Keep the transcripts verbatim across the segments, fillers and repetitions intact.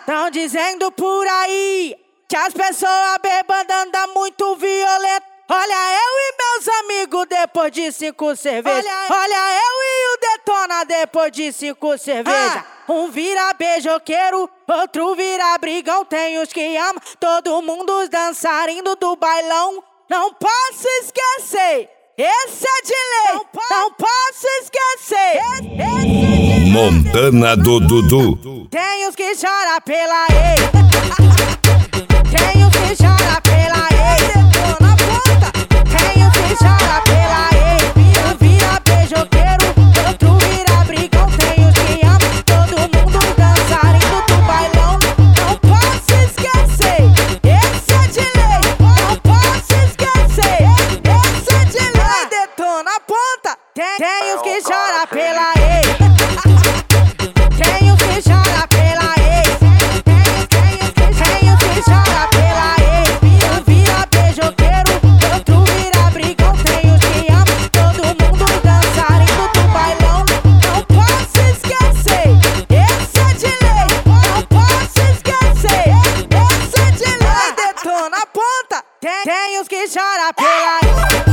Tão dizendo por aí que as pessoas bêbadas andam muito violento. Olha eu e meus amigos depois de cinco cervejas. Olha, olha eu e o Detona depois de cinco cervejas. Ah. Um vira beijoqueiro, outro vira brigão. Tem os que amam, todo mundo os dançarinos do bailão. Não posso esquecer, esse é de lei. Não, po não posso esquecer, esse, esse é de lei. Montana do Dudu. Tem os que choram pela ex. Tem os que choram pela ex. Detona ponta. Tem os que choram pela ex. Um vira beijoqueiro, outro vira brigão. Tem os que amam, todo mundo dançarino do bailão. Não posso esquecer, esse é de lei. Não posso esquecer, esse é de lei. Detona ponta. Tem, tem os que choram pela ex. Tem os que choram pela ex. Tem os que choram pela ex. Um vira beijoqueiro, outro vira brigão. Tem os que amam, todo mundo dançarino do bailão. Não posso esquecer, esse é de lei. Não posso esquecer, esse é de lei. Detona ponta. Tem, tem os que choram pela ex.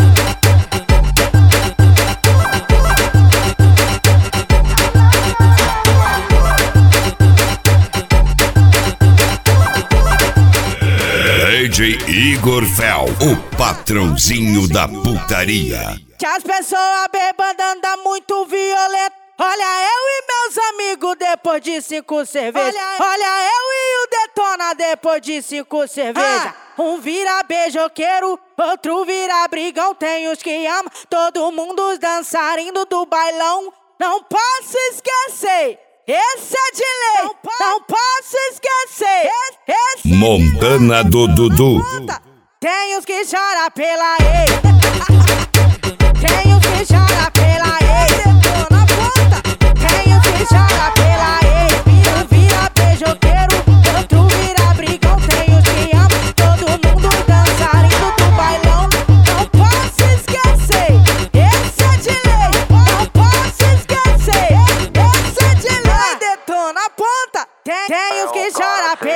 D J Igor Fel, o patrãozinho da putaria. Que as pessoas bêbadas andam muito violento. Olha eu e meus amigos depois de cinco cervejas. Olha, olha eu e o Detona depois de cinco cervejas. Ah. Um vira beijoqueiro, outro vira brigão. Tem os que amam, todo mundo os dançarinos do bailão. Não posso esquecer, esse é de lei. Não, po não posso esquecer, esse é Montana do Dudu. Tem os que choram pela ex. Tem os que choram pela ex. Detona ponta. Tem os que choram pela ex. Um vira beijoqueiro, outro vira brigão. Tem os que amam, todo mundo dançarino do bailão. Não posso esquecer, esse é de lei. Não posso esquecer, esse é de lei. Detona ponta. Tem, tem os que choram pela ex.